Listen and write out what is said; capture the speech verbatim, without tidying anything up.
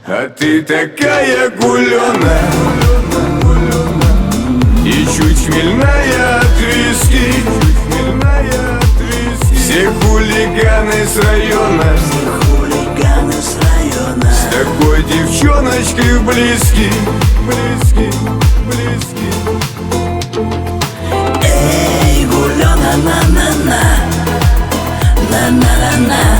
А ты такая гуленая и чуть хмельная от виски. Все хулиганы с района с такой девчоночкой близки, близки, близки. Эй, гулёна, на-на-на, на-на-на-на.